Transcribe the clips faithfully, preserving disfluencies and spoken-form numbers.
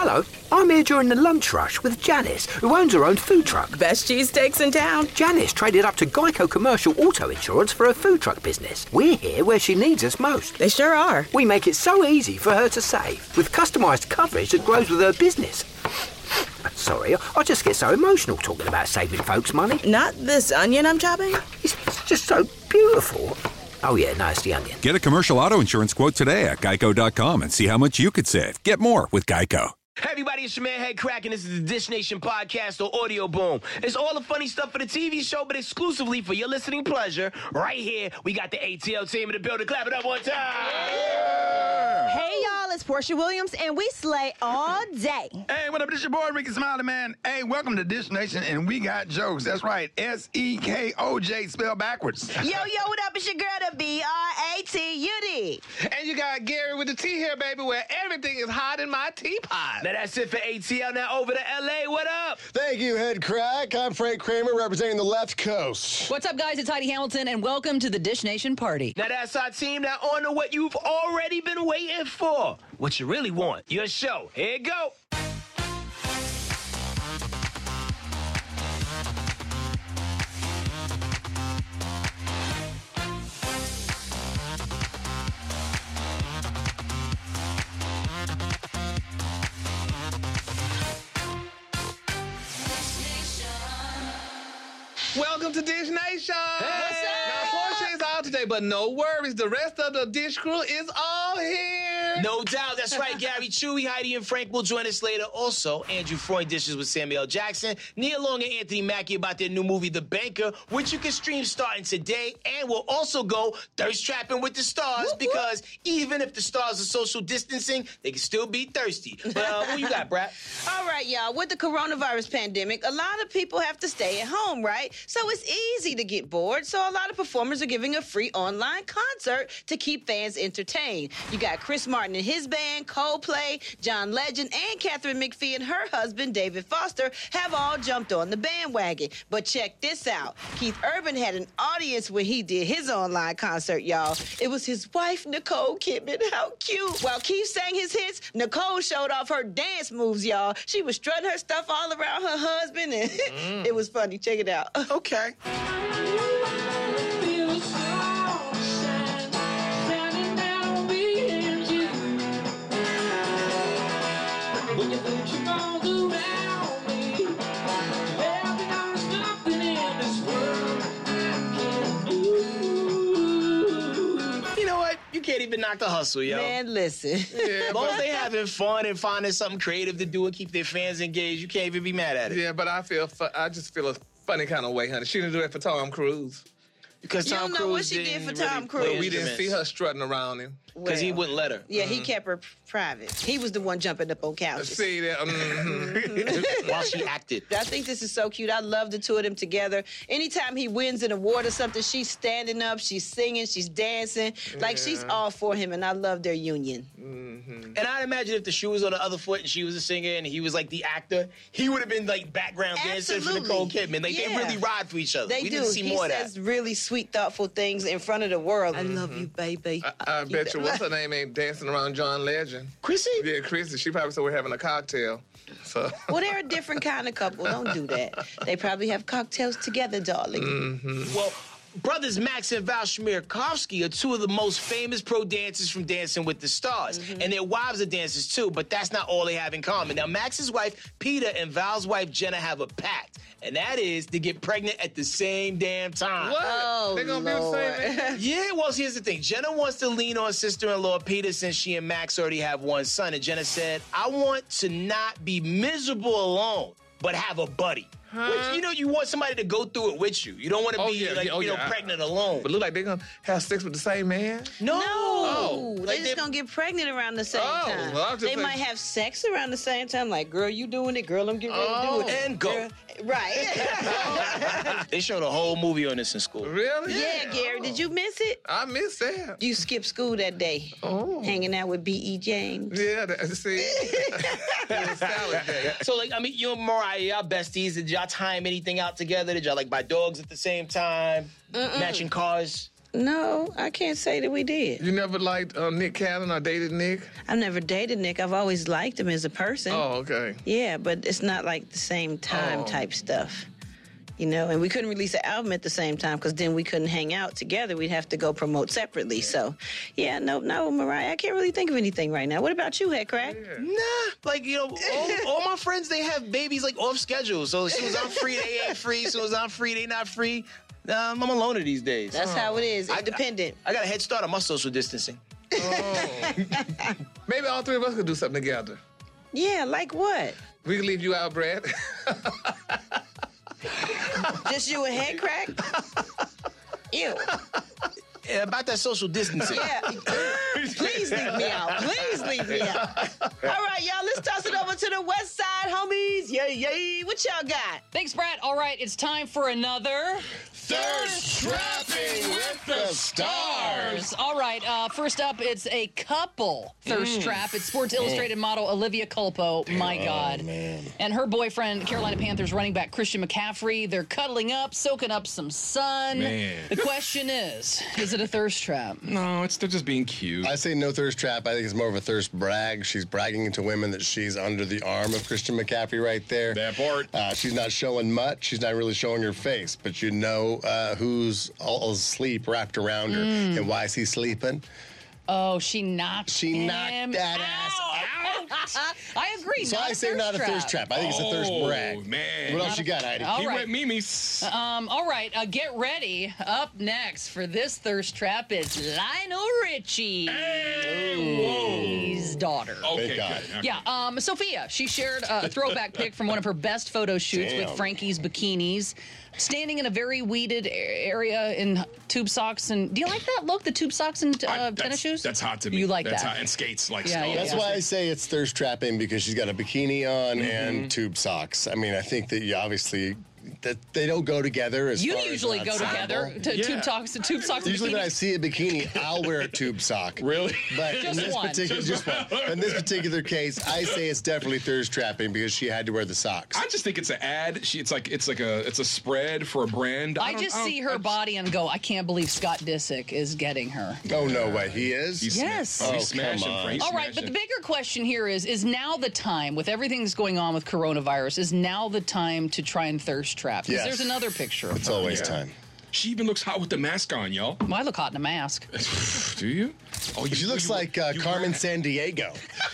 Hello, I'm here during the lunch rush with Janice, who owns her own food truck. Best cheesesteaks in town. Janice traded up to Geico Commercial Auto Insurance for her food truck business. We're here where she needs us most. They sure are. We make it so easy for her to save, with customised coverage that grows with her business. Sorry, I just get so emotional talking about saving folks money. Not this onion I'm chopping? It's just so beautiful. Oh yeah, no, it's the onion. Get a commercial auto insurance quote today at geico dot com and see how much you could save. Get more with Geico. Hey everybody, it's your man Head Crack, and this is the Dish Nation podcast or Audio Boom. It's all the funny stuff for the T V show, but exclusively for your listening pleasure. Right here, we got the A T L team in the building. Clap it up one time. Yeah. Hey y'all, it's Portia Williams, and we slay all day. Hey, what up? This your boy Ricky Smiley, man. Hey, welcome to Dish Nation, and we got jokes. That's right, S E K O J spelled backwards. Yo, yo, what up? It's your girl, the B R A T U D. And you got Gary with the T here, baby, where everything is hot in my teapot. Now that's it for A T L. Now over to L A. What up? Thank you, Head Crack. I'm Frank Kramer, representing the left coast. What's up, guys? It's Heidi Hamilton, and welcome to the Dish Nation party. Now that's our team. Now on to what you've already been waiting for. What you really want. Your show. Here you go. Welcome to Dish Nation. Hey. Now, Portia is out today, but no worries. The rest of the Dish crew is all here. No doubt. That's right. Gary Chewy, Heidi, and Frank will join us later. Also, Andrew Freund dishes with Samuel L. Jackson, Nia Long, and Anthony Mackie about their new movie, The Banker, which you can stream starting today. And we'll also go thirst trapping with the stars whoop, because whoop. Even if the stars are social distancing, they can still be thirsty. But uh, what you got, Brad? All right, y'all. With the coronavirus pandemic, a lot of people have to stay at home, right? So it's easy to get bored. So a lot of performers are giving a free online concert to keep fans entertained. You got Chris Martin and his band, Coldplay, John Legend, and Catherine McPhee and her husband, David Foster, have all jumped on the bandwagon. But check this out. Keith Urban had an audience when he did his online concert, y'all. It was his wife, Nicole Kidman. How cute. While Keith sang his hits, Nicole showed off her dance moves, y'all. She was strutting her stuff all around her husband, and mm. it was funny. Check it out. Okay. Can't even knock the hustle, yo. Man, listen. Yeah, as long as they having fun and finding something creative to do and keep their fans engaged, you can't even be mad at it. Yeah, but I feel, fu- I just feel a funny kind of way, honey. She didn't do it for Tom Cruise. Because you Tom don't know Cruise what she did for Tom really Cruise. But we didn't see her strutting around him. Because well, he wouldn't let her. Yeah, mm-hmm. he kept her private. He was the one jumping up on couches. See that? Mm-hmm. While she acted. I think this is so cute. I love the two of them together. Anytime he wins an award or something, she's standing up, she's singing, she's dancing. Like, yeah. She's all for him, and I love their union. Mm-hmm. And I'd imagine if the shoe was on the other foot and she was a singer and he was, like, the actor, he would have been, like, background dancing for Nicole Kidman. Like, yeah. They really ride for each other. They we do. Didn't see he more of that. He says really sweet, thoughtful things in front of the world. Mm-hmm. I love you, baby. I, I bet you, what's her name ain't dancing around John Legend? Chrissy? Yeah, Chrissy. She probably said we're having a cocktail. So. Well, they're a different kind of couple. Don't do that. They probably have cocktails together, darling. Mm-hmm. Well, brothers Max and Val Chmerkovskiy are two of the most famous pro dancers from Dancing with the Stars. Mm-hmm. And their wives are dancers, too, but that's not all they have in common. Now, Max's wife, Peter, and Val's wife, Jenna, have a pact. And that is to get pregnant at the same damn time. What? Oh, They're going to be the same age? Yeah, well, here's the thing. Jenna wants to lean on sister-in-law Peter since she and Max already have one son. And Jenna said, I want to not be miserable alone, but have a buddy. Huh? Which, you know, you want somebody to go through it with you. You don't want to oh, be, yeah, like, yeah, oh, you know, yeah. pregnant alone. But look like they're going to have sex with the same man? No. No. Oh. They're Like just they... going to get pregnant around the same oh, time. Well, they like... might have sex around the same time. Like, girl, you doing it. Girl, I'm getting ready oh. to do it. And go. Girl, right. They showed a whole movie on this in school. Really? Yeah, Gary. Oh. Did you miss it? I missed that. You skipped school that day. Oh. Hanging out with B E. James. Yeah, that, see. Salad day. So, like, I mean, you and Mariah, y'all besties. Did y'all time anything out together? Did y'all, like, buy dogs at the same time? Mm-mm. Matching cars? No, I can't say that we did. You never liked uh, Nick Cannon or dated Nick? I've never dated Nick. I've always liked him as a person. Oh, okay. Yeah, but it's not like the same time Oh. type stuff. You know, and we couldn't release an album at the same time because then we couldn't hang out together. We'd have to go promote separately. So, yeah, no, no, Mariah, I can't really think of anything right now. What about you, Head Crack? Nah, like, you know, all, all my friends, they have babies, like, off schedule. So as soon as I'm free, they ain't free. As soon as I'm free, they not free. Um, I'm a loner these days. That's how it is, I- independent. I, I got a head start on my social distancing. Maybe all three of us could do something together. Yeah, like what? We can leave you out, Brad. Just you and Head Crack? Ew. Yeah, about that social distancing. Yeah. Please leave me out. Please leave me out. All right, y'all, let's toss it over to the West Side homies. Yay, yay. What y'all got? Thanks, Brad. All right, it's time for another Thirst Trapping with the Stars. All right, uh, first up, it's a couple thirst trap. It's Sports Illustrated model Olivia Culpo. My God. And her boyfriend, Carolina Panthers running back Christian McCaffrey. They're cuddling up, soaking up some sun. Man. The question is, is it a thirst trap? No, it's they're just being cute. I say no thirst trap. I think it's more of a thirst brag. She's bragging to women that she's under the arm of Christian McCaffrey right there. That part. Uh, she's not showing much. She's not really showing her face, but you know uh, who's all asleep wrapped around her and why is he sleeping? Oh, she knocked She him knocked that ass out. I agree. So not I a say thirst not trap. a thirst trap. I think it's a thirst Oh, brag. man. What else you got, Heidi? All he right. went Mimi's. Um, all right, uh, get ready. Up next for this thirst trap is Lionel Richie. His daughter. Okay, Thank God. good. Okay. Yeah, um, Sophia, she shared a throwback pic from one of her best photo shoots Damn. with Frankie's bikinis, standing in a very weeded a- area in tube socks. And do you like that look, the tube socks and uh, I- tennis that's- shoes? That's hot to me. You like that's that? Hot. And skates, like Yeah, skates. yeah, That's why I say it's thirst trapping because she's got a bikini on and tube socks. I mean, I think that you obviously that they don't go together. As You far as usually not go sample. together to Yeah. tube socks, to tube socks. and Usually, when I bikinis. see a bikini, I'll wear a tube sock. Really? But Just in this one. particular, just one. In this particular case, I say it's definitely thirst trapping because she had to wear the socks. I just think it's an ad. She, it's like it's like a it's a spread for a brand. I don't- just don't- see her I- body and go, I can't believe Scott Disick is getting her. Oh no way, he is. He's Yes. sma- oh, he's Oh, smashing. come on. Frank, All right, but the smashing. bigger question here is, is now the time, with everything that's going on with coronavirus, is now the time to try and thirst trap? Because Yes. there's another picture of It's her. always Yeah. time. She even looks hot with the mask on, y'all. Well, I look hot in a mask. Do you? Oh, you She looks you- like uh, you Carmen wear- San Diego.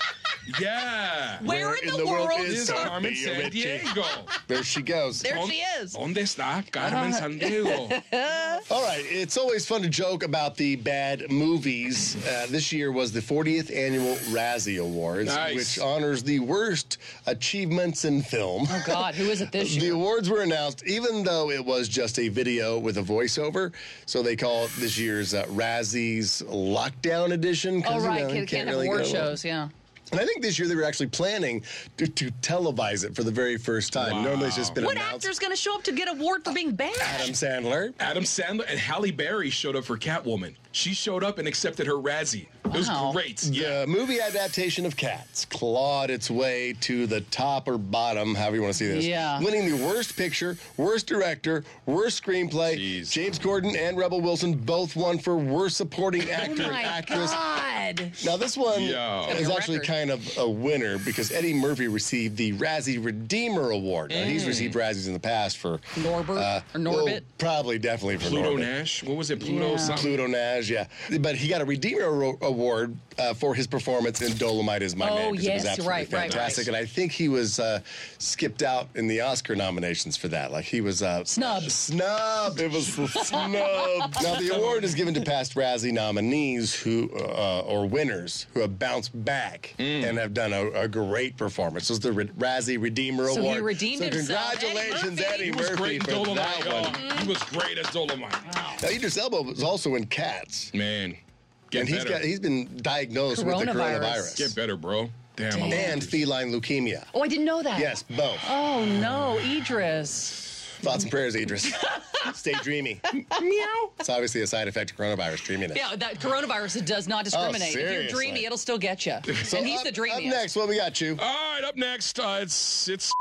Yeah. Where in the world is Is her? Carmen San Diego? There she goes. There she is. ¿Dónde está Carmen San Diego? All right, it's always fun to joke about the bad movies. Uh, this year was the fortieth annual Razzie Awards, Nice. which honors the worst achievements in film. Oh, God, who is it this The year? awards were announced, even though it was just a video with a voiceover. So they call it this year's uh, Razzie's Lockdown Edition. 'cause, Oh, you right, know, you can't, can't have really award go- shows, yeah. And I think this year they were actually planning to, to televise it for the very first time. Wow. Normally it's just been What announced. actor's going to show up to get award for being bad? Adam Sandler. Adam Sandler and Halle Berry showed up for Catwoman. She showed up and accepted her Razzie. It was Wow. great. Yeah. The movie adaptation of Cats clawed its way to the top or bottom, however you want to see this. Yeah. Winning the worst picture, worst director, worst screenplay. Jeez. James Corden and Rebel Wilson both won for worst supporting actor Oh, and my actress. God. Now, this one Yo. is Your actually record. kind of a winner because Eddie Murphy received the Razzie Redeemer Award. Now, he's received Razzies in the past for Norbert uh, or Norbit? oh, probably, definitely for Pluto Norbit. Nash. What was it? Pluto Yeah. something. Pluto Nash, yeah. But he got a Redeemer Ro- Award uh, for his performance in Dolomite Is My Oh, Name. 'cause it was yes, absolutely right, right, fantastic. right. And I think he was uh, skipped out in the Oscar nominations for that. Like he was uh, Snubbed. Snubbed. It was snubbed. Now the award is given to past Razzie nominees who uh, or winners who have bounced back and have done a, a great performance. This is the Re- Razzie Redeemer So he Award. redeemed so himself. congratulations, Eddie Eddie He Murphy, was great in for Dolomite, that y'all. one. He was great as Dolomite. Now Idris Elba was also in Cats. Man, get And he's better. got he's been diagnosed with the Coronavirus. coronavirus. Get better, bro. Damn. I'm And feline leukemia. Oh, I didn't know that. Yes, both. Oh, no, Idris. Thoughts and prayers, Idris. Stay dreamy. Meow. It's obviously a side effect of coronavirus, dreaminess. Yeah, that coronavirus, it does not discriminate. if you're seriously. dreamy, it'll still get you. So and he's up, the up dreamiest. next, what we got, you? All right, up next, uh, it's it's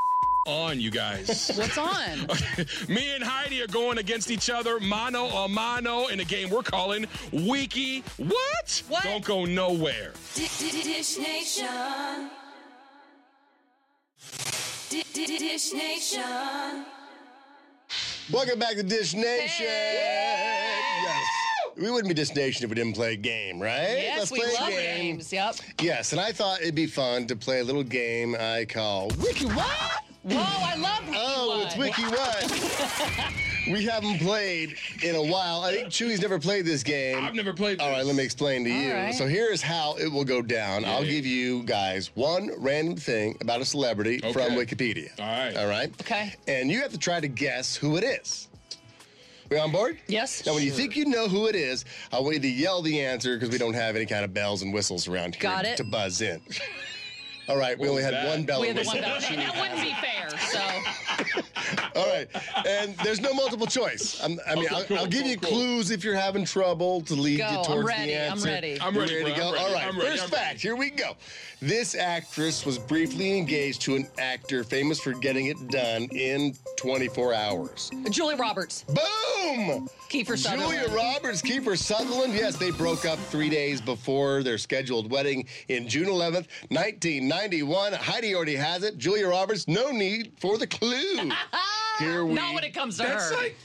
on, you guys. What's on? Me and Heidi are going against each other, mano a mano, in a game we're calling Wiki What? What? Don't go nowhere. Dish Nation. Dish Nation. Welcome back to Dish Nation. Yes. We wouldn't be Dish Nation if we didn't play a game, right? Yes, Let's we play a love game. games. Yep. Yes, and I thought it'd be fun to play a little game I call Wiki What? Whoa, I love Wiki Oh, What. it's Wiki What. We haven't played in a while. I think Chewy's never played this game. I've never played this. All right, let me explain to you. right. So here's how it will go down. Yeah. I'll give you guys one random thing about a celebrity Okay. from Wikipedia. All right. All right? Okay. And you have to try to guess who it is. We on board? Yes. Now, when you think you know who it is, I want you to yell the answer because we don't have any kind of bells and whistles around here Got it. to buzz in. All right, we What only was had that? one bell We and had the whistle. one bell. That wouldn't be fair, so. All right, and there's no multiple choice. I'm, I mean, Okay, I'll, cool, I'll give cool, you cool. clues if you're having trouble to lead Go, you I'm towards ready, the I'm answer. ready. I'm You ready, to bro, go? I'm ready, All right, I'm ready, first I'm fact, ready. here we go. This actress was briefly engaged to an actor famous for getting it done in twenty-four hours. Julia Roberts. Boom! Kiefer Sutherland. Julia Roberts, Kiefer Sutherland. Yes, they broke up three days before their scheduled wedding in June eleventh, nineteen ninety-one. Heidi already has it. Julia Roberts, no need for the clue. Here we Not when it comes to That's her. like.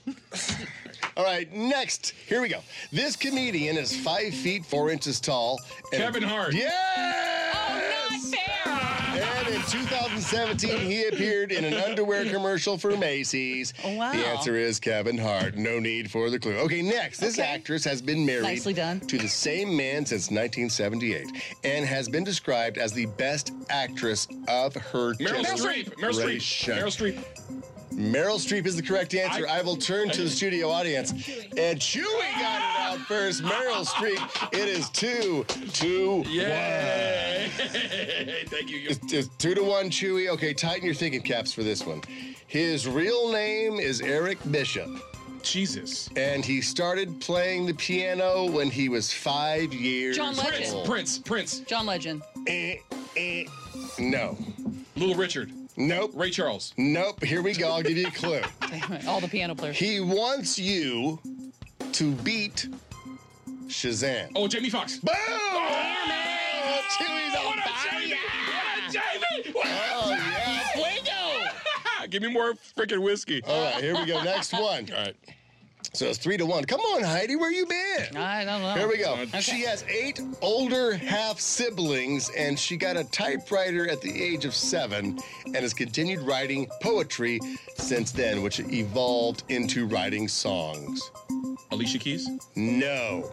All right, next. Here we go. This comedian is five feet four inches tall. and- Kevin Hart. Yes! Oh, not fair. And in two thousand seventeen, he appeared in an underwear commercial for Macy's. Oh, wow. The answer is Kevin Hart. No need for the clue. Okay, next. This Okay. actress has been married Nicely done. to the same man since nineteen seventy-eight and has been described as the best actress of her Meryl generation. Streep. Meryl Streep. Meryl Streep. Meryl Streep is the correct answer. I, I- will turn to the studio audience. And Chewy got it out first. Meryl Streep. It is two to one. Yeah. Thank you. It's, it's two to one, Chewy. Okay, tighten your thinking caps for this one. His real name is Eric Bishop, Jesus. and he started playing the piano when he was five years John Legend. old. Prince. Prince. John Legend. Eh, eh. No. Little Richard. Nope. Ray Charles. Nope. Here we go. I'll give you a clue. All the piano players. He wants you to beat Shazam. Oh, Jamie Foxx. Boom! Damn it! Chewy's on What up, fire! Jamie? What up, Jamie? What up, Oh, yeah. Fuego? Give me more freaking whiskey. All right, here we go. Next one. All right. So it's three to one. Come on, Heidi, where you been? I don't know. Here we go. Okay. She has eight older half siblings, and she got a typewriter at the age of seven and has continued writing poetry since then, which evolved into writing songs. Alicia Keys. No.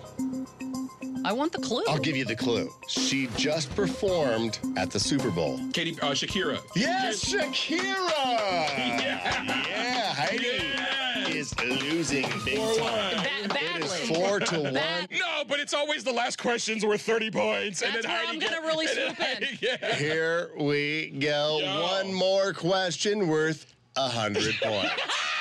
I want the clue. I'll give you the clue. She just performed at the Super Bowl. Katie. Uh, Shakira. Yes, Shakira! Yeah. Yeah, Heidi Yes. is losing big Four time. one. Ba- It badly. is four to one. No, but it's always the last questions worth thirty points. That's and then where Heidi I'm gonna get- really and then swoop in. Heidi- Yeah. Here we go. Yo. One more question worth a hundred points.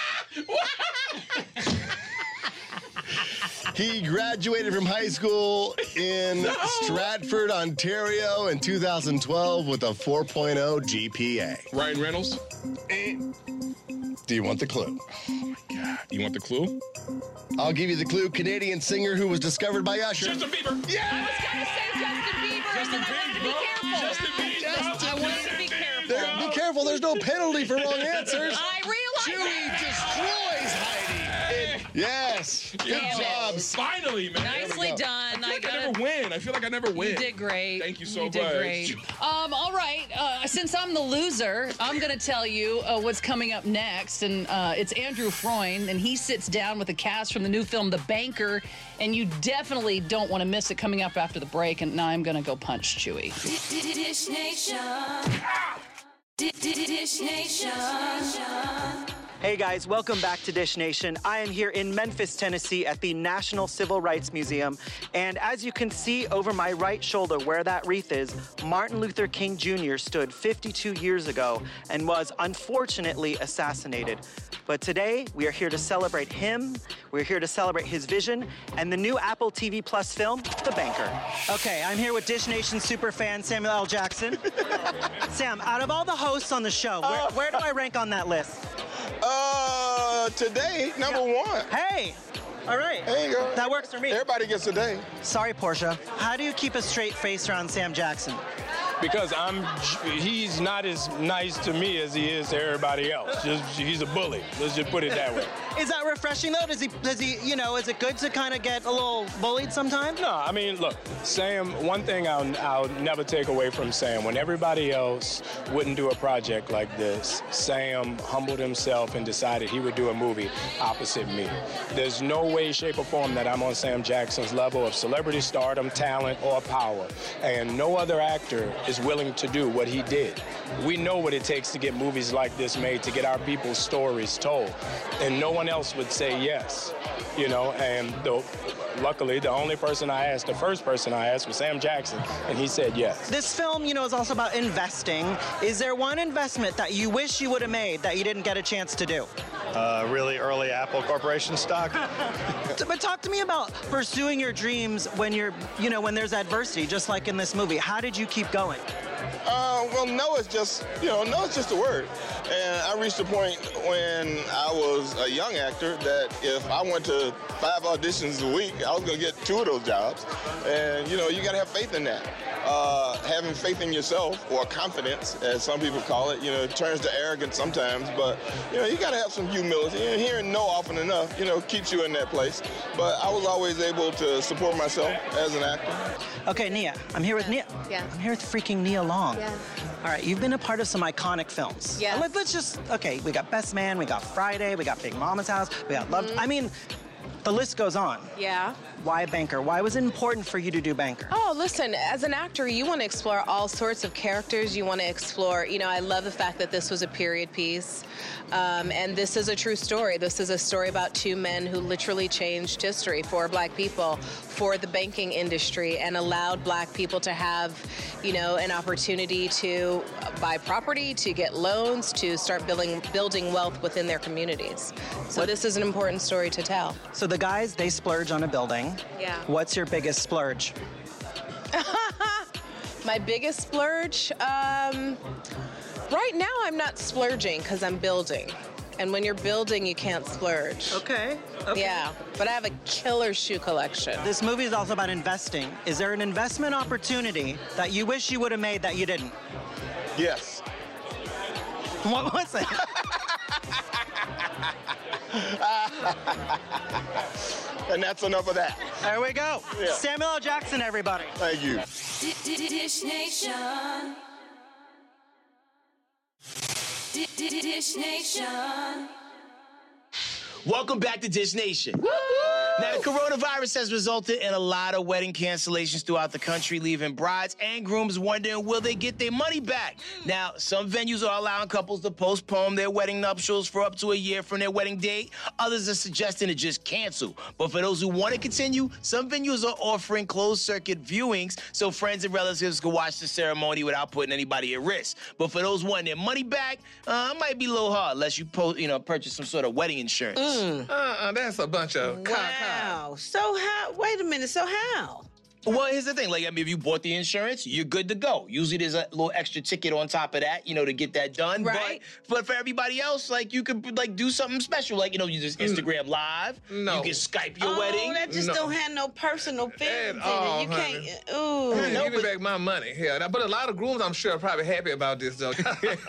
He graduated from high school in Stratford, Ontario in two thousand twelve with a four point oh G P A. Ryan Reynolds. Eh. Do you want the clue? You want the clue? I'll give you the clue. Canadian singer who was discovered by Usher. Justin Bieber. Yeah! Gotta say Justin Bieber. Justin and I wanted to be Bieber. careful. Justin Bieber. I wanted to be careful. There- be careful, there's no penalty for wrong answers. I realize Chewy that. destroys Heidi. Yes. Good Yo, job. Finally, man. Nicely done. I feel like I gotta- never win. I feel like I never win. You did great. Thank you so you did much. Great. Um, all right. Uh, since I'm the loser, I'm going to tell you uh, what's coming up next. And uh, it's Andrew Freund, and he sits down with the cast from the new film, The Banker. And you definitely don't want to miss it coming up after the break. And now I'm going to go punch Chewy. Dish Nation. Dish Nation. Hey guys, welcome back to Dish Nation. I am here in Memphis, Tennessee at the National Civil Rights Museum. And as you can see over my right shoulder where that wreath is, Martin Luther King Junior stood fifty-two years ago and was unfortunately assassinated. But today, we are here to celebrate him, we're here to celebrate his vision, and the new Apple T V Plus film, The Banker. Okay, I'm here with Dish Nation superfan Samuel L. Jackson. Sam, out of all the hosts on the show, where, Uh, where do I rank on that list? Uh, today, number Yeah. one. Hey! All right. There you go. That works for me. Everybody gets a day. Sorry, Portia. How do you keep a straight face around Sam Jackson? Because I'm, he's not as nice to me as he is to everybody else. Just, he's a bully. Let's just put it that way. Is that refreshing though? Does he, does he, you know, is it good to kind of get a little bullied sometimes? No, I mean, look, Sam, one thing I'll, I'll never take away from Sam, when everybody else wouldn't do a project like this, Sam humbled himself and decided he would do a movie opposite me. There's no way, shape, or form that I'm on Sam Jackson's level of celebrity stardom, talent, or power. And no other actor is willing to do what he did. We know what it takes to get movies like this made, to get our people's stories told. And no one else would say yes, you know, and the, luckily the only person I asked, the first person I asked was Sam Jackson, and he said yes. This film, you know, is also about investing. Is there one investment that you wish you would have made that you didn't get a chance to do? Uh, really early Apple Corporation stock. But talk to me about pursuing your dreams when you're, you know, when there's adversity, just like in this movie. How did you keep going? Uh, well, no, it's just, you know, no, it's just a word. And I reached a point when I was a young actor that if I went to five auditions a week, I was going to get two of those jobs. And, you know, you got to have faith in that. Uh, having faith in yourself, or confidence, as some people call it, you know, it turns to arrogance sometimes, but, you know, you got to have some humility. And hearing no often enough, you know, keeps you in that place. But I was always able to support myself as an actor. Okay, Nia, I'm here with Nia. Yeah. I'm here with freaking Nia Long. Yeah. All right, you've been a part of some iconic films. Yeah. Let, let's just, okay, we got Best Man, we got Friday, we got Big Mama's House, we got Love. Mm-hmm. I mean, the list goes on. Yeah. Why Banker? Why was it important for you to do Banker? Oh, listen, as an actor, you want to explore all sorts of characters. You want to explore, you know, I love the fact that this was a period piece. Um, and this is a true story. This is a story about two men who literally changed history for black people, for the banking industry, and allowed black people to have, you know, an opportunity to buy property, to get loans, to start building building wealth within their communities. So this is an important story to tell. So the guys, they splurge on a building. Yeah. What's your biggest splurge? My biggest splurge? Um, right now, I'm not splurging because I'm building. And when you're building, you can't splurge. Okay. okay. Yeah, but I have a killer shoe collection. This movie is also about investing. Is there an investment opportunity that you wish you would have made that you didn't? Yes. What was it? And that's enough of that. There we go. Yeah. Samuel L. Jackson, everybody. Thank you. Dish Nation. Dish Nation. Welcome back to Dish Nation. Now, the coronavirus has resulted in a lot of wedding cancellations throughout the country, leaving brides and grooms wondering, will they get their money back? Now, some venues are allowing couples to postpone their wedding nuptials for up to a year from their wedding date. Others are suggesting to just cancel. But for those who want to continue, some venues are offering closed-circuit viewings so friends and relatives can watch the ceremony without putting anybody at risk. But for those wanting their money back, uh, it might be a little hard unless you, po- you know, purchase some sort of wedding insurance. Mm. Uh-uh, that's a bunch of wow. Wow. So how? Wait a minute. So how? Well, here's the thing. Like, I mean, if you bought the insurance, you're good to go. Usually there's a little extra ticket on top of that, you know, to get that done. Right. But, but for everybody else, like, you could, like, do something special. Like, you know, you just Instagram Live. No. You can Skype your oh, wedding. that just No. don't have no personal feelings in all, it. You honey. can't. Ooh. Hey, no, give me but- back my money. Yeah, but a lot of grooms, I'm sure, are probably happy about this, though.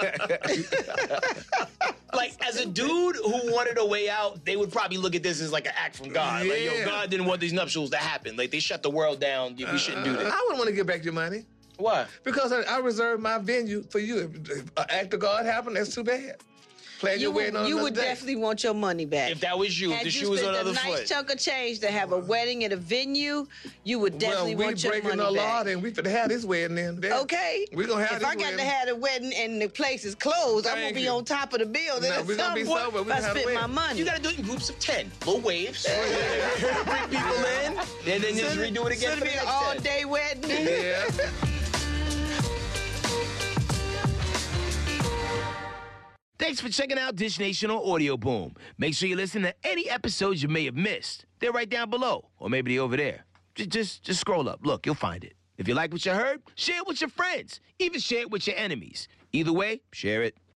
Like, as a dude who wanted a way out, they would probably look at this as like an act from God. Like, yo, Yeah. God didn't want these nuptials to happen. Like, they shut the world down. We shouldn't do this. I wouldn't want to get back your money. Why? Because I, I reserved my venue for you. If, if an act of God happened, that's too bad. Plan you your would, wedding on you another would day. definitely want your money back. If that was you, Had the you shoe was spent on the a other nice foot. chunk of change to have a wedding at a venue, you would definitely well, we want your breaking money the back. law, then we finna have this wedding then. Then. Okay. We gonna have if this I got wedding. to have a wedding and the place is closed, I'm gonna Thank be you. on top of the building. No, or we gonna be something. sober. We If I gonna have a spent my wedding. money. You gotta do it in groups of ten. Little waves. Bring people in, and then just redo it again Should for it the be an next ten. all-day wedding? Yeah. Thanks for checking out Dish Nation on Audio Boom. Make sure you listen to any episodes you may have missed. They're right down below, or maybe they're over there. Just, just, just scroll up. Look, you'll find it. If you like what you heard, share it with your friends. Even share it with your enemies. Either way, share it.